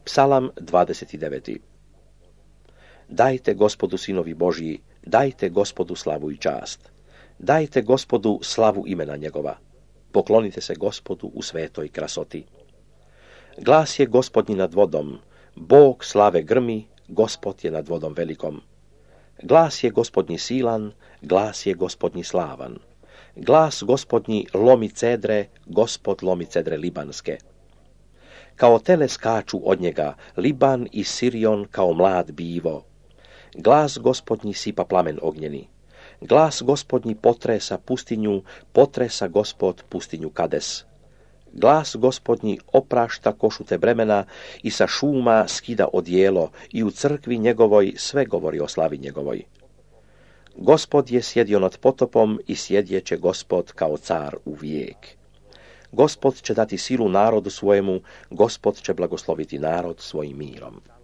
Psalam 29. Dajte Gospodu, sinovi Božji, dajte Gospodu slavu i čast. Dajte Gospodu slavu imena njegova. Poklonite se Gospodu u svetoj krasoti. Glas je Gospodnji nad vodom, Bog slave grmi, Gospod je nad vodom velikom. Glas je Gospodnji silan, glas je Gospodnji slavan. Glas Gospodnji lomi cedre, Gospod lomi cedre libanske. Kao tele skaču od njega Liban i Sirion kao mlad bivo. Glas Gospodnji sipa plamen ognjeni. Glas Gospodnji potresa pustinju, potresa Gospod pustinju Kades. Glas Gospodnji oprašta košute bremena i sa šuma skida odijelo i u crkvi njegovoj sve govori o slavi njegovoj. Gospod je sjedio nad potopom i sjedjet će Gospod kao car u vijek. Gospod će dati silu narodu svojemu, Gospod će blagosloviti narod svojim mirom.